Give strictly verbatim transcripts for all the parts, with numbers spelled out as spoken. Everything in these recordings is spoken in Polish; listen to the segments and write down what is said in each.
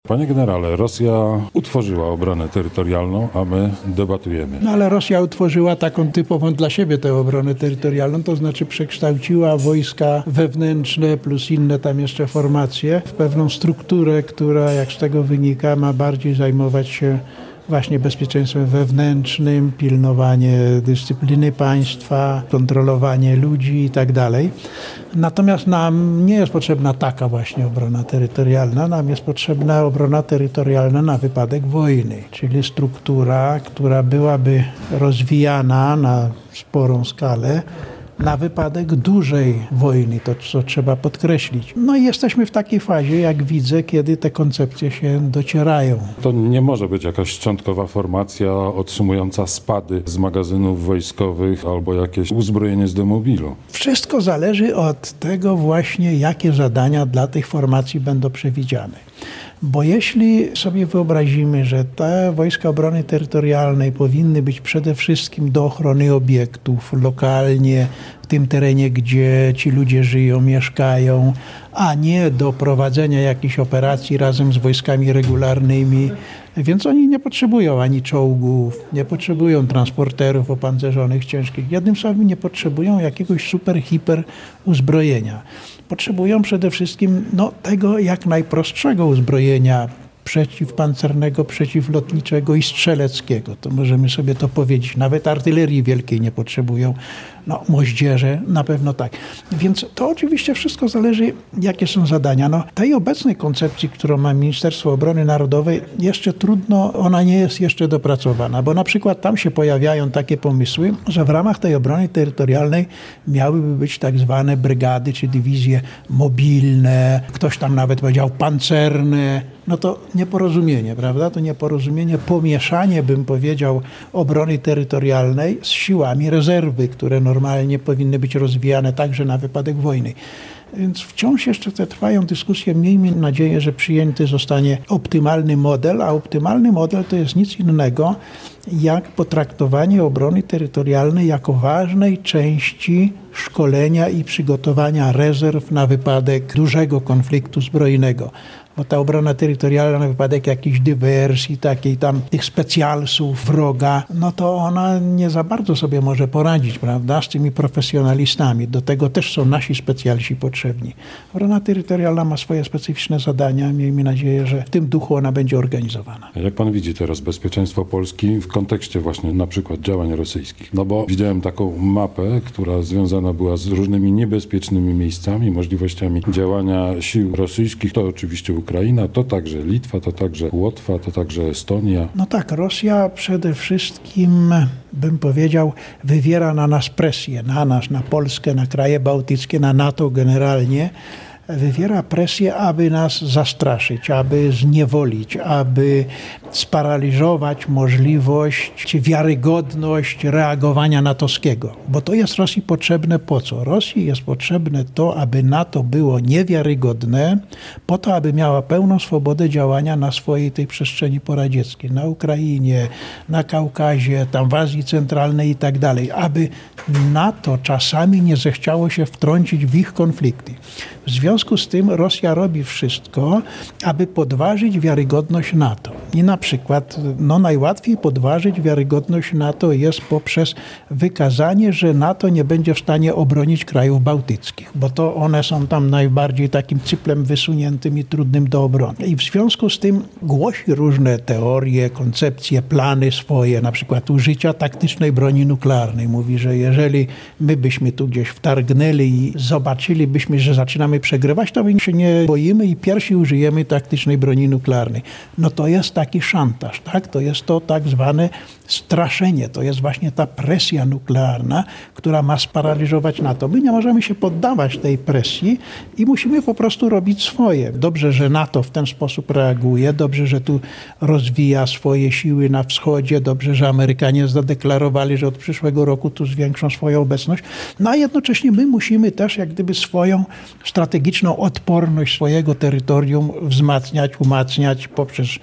Panie generale, Rosja utworzyła obronę terytorialną, a my debatujemy. No ale Rosja utworzyła taką typową dla siebie tę obronę terytorialną, to znaczy przekształciła wojska wewnętrzne plus inne tam jeszcze formacje w pewną strukturę, która jak z tego wynika ma bardziej zajmować się właśnie bezpieczeństwem wewnętrznym, pilnowanie dyscypliny państwa, kontrolowanie ludzi i tak dalej. Natomiast nam nie jest potrzebna taka właśnie obrona terytorialna, nam jest potrzebna obrona terytorialna na wypadek wojny, czyli struktura, która byłaby rozwijana na sporą skalę, na wypadek dużej wojny, to co trzeba podkreślić. No i jesteśmy w takiej fazie, jak widzę, kiedy te koncepcje się docierają. To nie może być jakaś szczątkowa formacja otrzymująca spady z magazynów wojskowych albo jakieś uzbrojenie z demobilu. Wszystko zależy od tego właśnie, jakie zadania dla tych formacji będą przewidziane. Bo jeśli sobie wyobrazimy, że te wojska obrony terytorialnej powinny być przede wszystkim do ochrony obiektów lokalnie, w tym terenie, gdzie ci ludzie żyją, mieszkają, a nie do prowadzenia jakichś operacji razem z wojskami regularnymi, więc oni nie potrzebują ani czołgów, nie potrzebują transporterów opancerzonych ciężkich. Jednym słowem, nie potrzebują jakiegoś super, hiper uzbrojenia. Potrzebują przede wszystkim no, tego jak najprostszego uzbrojenia przeciwpancernego, przeciwlotniczego i strzeleckiego. To możemy sobie to powiedzieć. Nawet artylerii wielkiej nie potrzebują. No, moździerze na pewno tak. Więc to oczywiście wszystko zależy, jakie są zadania. No, tej obecnej koncepcji, którą ma Ministerstwo Obrony Narodowej, jeszcze trudno, ona nie jest jeszcze dopracowana, bo na przykład tam się pojawiają takie pomysły, że w ramach tej obrony terytorialnej miałyby być tak zwane brygady czy dywizje mobilne, ktoś tam nawet powiedział pancerne. No to nieporozumienie, prawda? To nieporozumienie, pomieszanie, bym powiedział, obrony terytorialnej z siłami rezerwy, które normalnie powinny być rozwijane także na wypadek wojny. Więc wciąż jeszcze te trwają dyskusje. Miejmy nadzieję, że przyjęty zostanie optymalny model, a optymalny model to jest nic innego jak potraktowanie obrony terytorialnej jako ważnej części szkolenia i przygotowania rezerw na wypadek dużego konfliktu zbrojnego. Bo ta obrona terytorialna na wypadek jakichś dywersji, takiej tam tych specjalsów wroga, no to ona nie za bardzo sobie może poradzić, prawda, z tymi profesjonalistami. Do tego też są nasi specjaliści potrzebni. Obrona terytorialna ma swoje specyficzne zadania. Miejmy nadzieję, że w tym duchu ona będzie organizowana. Jak pan widzi teraz bezpieczeństwo Polski w kontekście właśnie na przykład działań rosyjskich? No bo widziałem taką mapę, która związana była z różnymi niebezpiecznymi miejscami, możliwościami działania sił rosyjskich. To oczywiście Ukraina, to także Litwa, to także Łotwa, to także Estonia. No tak, Rosja przede wszystkim, bym powiedział, wywiera na nas presję, na nas, na Polskę, na kraje bałtyckie, na NATO generalnie. Wywiera presję, aby nas zastraszyć, aby zniewolić, aby sparaliżować możliwość czy wiarygodność reagowania natowskiego. Bo to jest Rosji potrzebne po co? Rosji jest potrzebne to, aby NATO było niewiarygodne, po to, aby miała pełną swobodę działania na swojej tej przestrzeni poradzieckiej, na Ukrainie, na Kaukazie, tam w Azji Centralnej i tak dalej, aby NATO czasami nie zechciało się wtrącić w ich konflikty. W związku z tym Rosja robi wszystko, aby podważyć wiarygodność NATO. I na przykład no, najłatwiej podważyć wiarygodność NATO jest poprzez wykazanie, że NATO nie będzie w stanie obronić krajów bałtyckich, bo to one są tam najbardziej takim cyplem wysuniętym i trudnym do obrony. I w związku z tym głosi różne teorie, koncepcje, plany swoje, na przykład użycia taktycznej broni nuklearnej. Mówi, że jeżeli my byśmy tu gdzieś wtargnęli i zobaczylibyśmy, że zaczynamy przegrywać, to my się nie boimy i pierwsi użyjemy taktycznej broni nuklearnej. No to jest taki szantaż, tak? To jest to tak zwane straszenie. To jest właśnie ta presja nuklearna, która ma sparaliżować NATO. My nie możemy się poddawać tej presji i musimy po prostu robić swoje. Dobrze, że NATO w ten sposób reaguje, dobrze, że tu rozwija swoje siły na wschodzie, dobrze, że Amerykanie zadeklarowali, że od przyszłego roku tu zwiększą swoją obecność. No a jednocześnie my musimy też jak gdyby swoją strategiczną odporność swojego terytorium wzmacniać, umacniać poprzez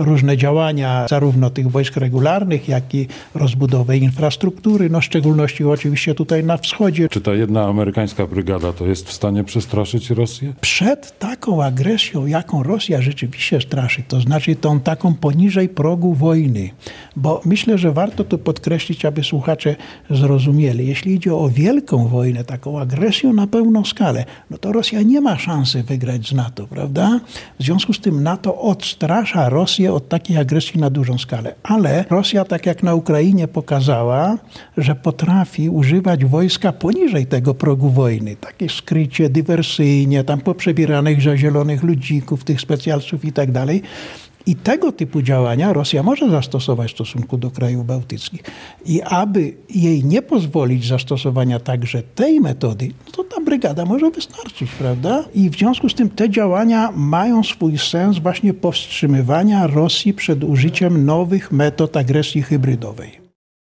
różne działania zarówno tych wojsk regularnych, jak i rozbudowę infrastruktury, no w szczególności oczywiście tutaj na wschodzie. Czy ta jedna amerykańska brygada to jest w stanie przestraszyć Rosję? Przed taką agresją, jaką Rosja rzeczywiście straszy, to znaczy tą taką poniżej progu wojny, bo myślę, że warto to podkreślić, aby słuchacze zrozumieli. Jeśli idzie o wielką wojnę, taką agresję na pełną skalę, no to Rosja nie ma szansy wygrać z NATO, prawda? W związku z tym NATO odstrasza Rosję od takiej agresji na dużą skalę. Ale Rosja, tak jak na Ukrainie, pokazała, że potrafi używać wojska poniżej tego progu wojny. Takie skrycie, dywersyjnie, tam poprzebieranych za zielonych ludzików, tych specjalców i tak dalej. I tego typu działania Rosja może zastosować w stosunku do krajów bałtyckich. I aby jej nie pozwolić zastosowania także tej metody, no to ta brygada może wystarczyć, prawda? I w związku z tym te działania mają swój sens właśnie powstrzymywania Rosji przed użyciem nowych metod agresji hybrydowej.